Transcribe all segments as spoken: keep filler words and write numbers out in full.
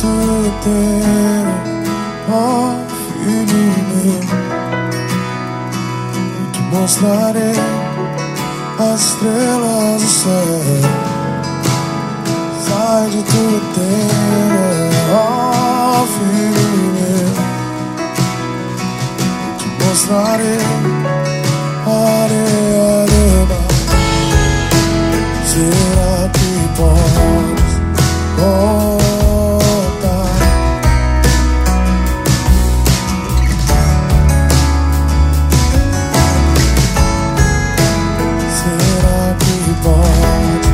tu ter, ó filho meu. Eu te mostrarei as estrelas do céu. Sai de tu ter, ó filho meu. Eu te mostrarei a areia do mar. Será que podes voltar? Será que pode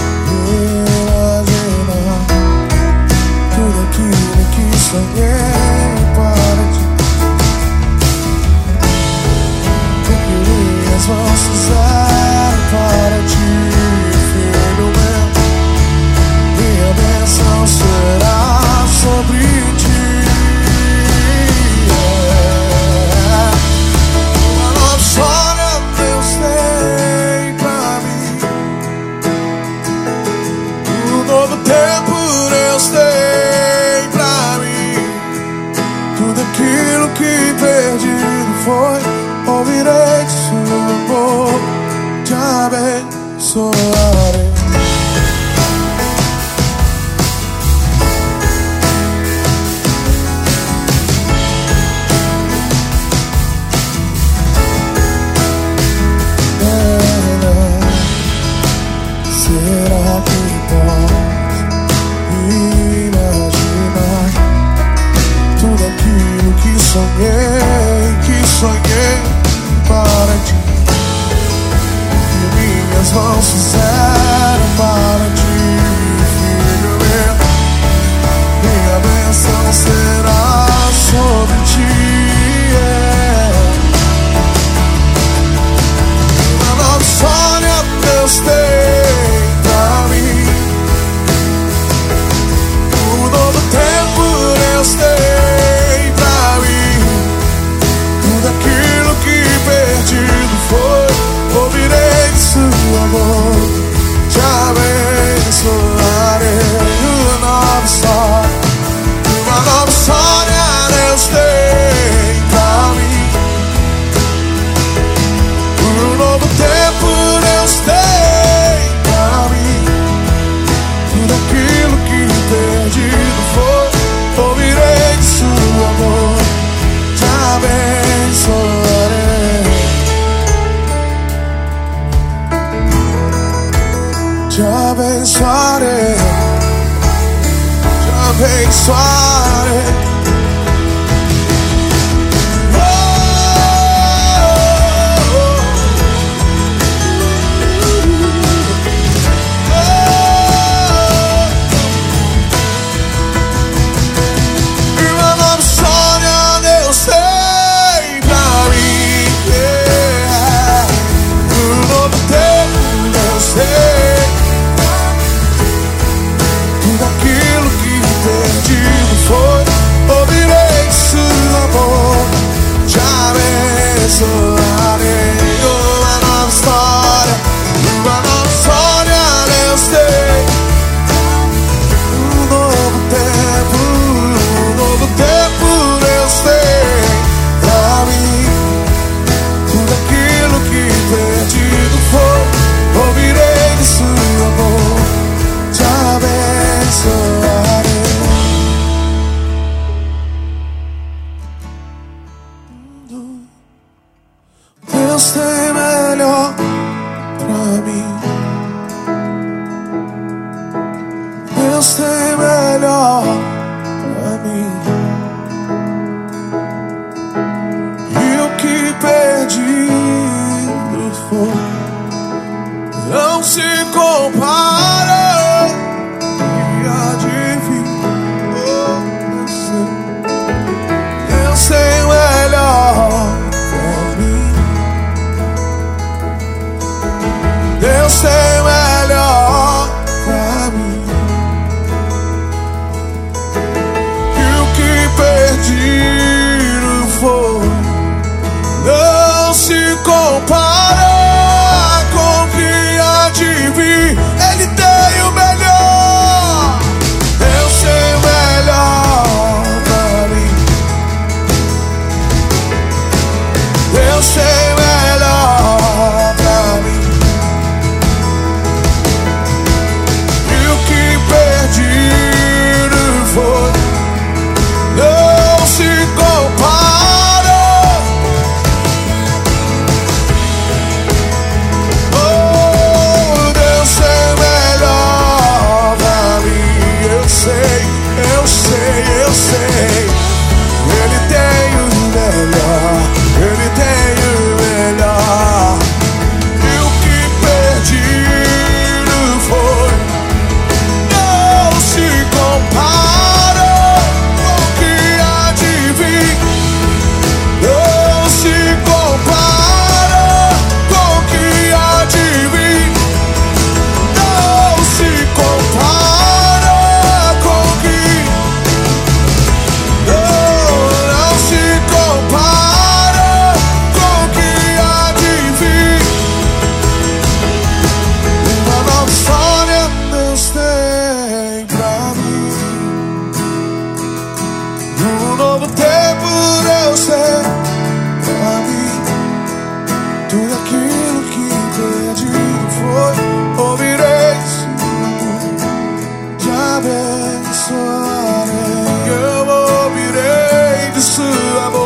imaginar tudo aquilo que sonhei para ti? O que minhas mãos fizeram para ti? Minha bênção será sobre ti. Yeah. Uma nova história Deus tem pra mim. Um novo tempo Deus tem pra mim. Tudo aquilo que perdido foi, ouvirei de sua boca, te abençoarei. Será que podes imaginar tudo aquilo que sonhei, que sonhei para ti? Que minhas mãos fizeram para ti, filho meu. Minha bênção será sobre ti. Yeah. Uma nova história Deus tem. Deus tem pra mim. Tudo aquilo que perdido foi, ouvirei de sua boca, te abençoarei. Uma nova história, uma nova história Deus tem pra mim. Um novo tempo Deus tem pra mim. Tudo aquilo que perdido foi, ouvirei de sua boca, te abençoarei. Te abençoarei, te abençoarei. Tudo aquilo que perdido foi, ouvirei de sua boca, te abençoarei. Uma nova história, uma nova história Deus tem. Um novo tempo, um novo tempo Deus tem pra mim. Tudo aquilo que perdido foi, ouvirei de sua boca, te abençoarei. Deus tem melhor pra mim. Deus tem melhor pra mim. E o que perdido foi não se compara. E há de vir, oh, eu sei. Deus tem melhor pra mim. Deus tem melhor pra mim. eu sei, eu sei. Ele tem o melhor, Ele tem o melhor. E o que perdido foi, não se compara com o que há de vir. Não se compara com o que há de vir. Não se compara com o que... Não, não se compara com o que há de vir. Uma nova história Deus tem pra mim. Um novo tempo Deus tem pra mim. Tudo aquilo que perdido foi, ouvireis, te abençoarei. Eu ouvirei de sua boca.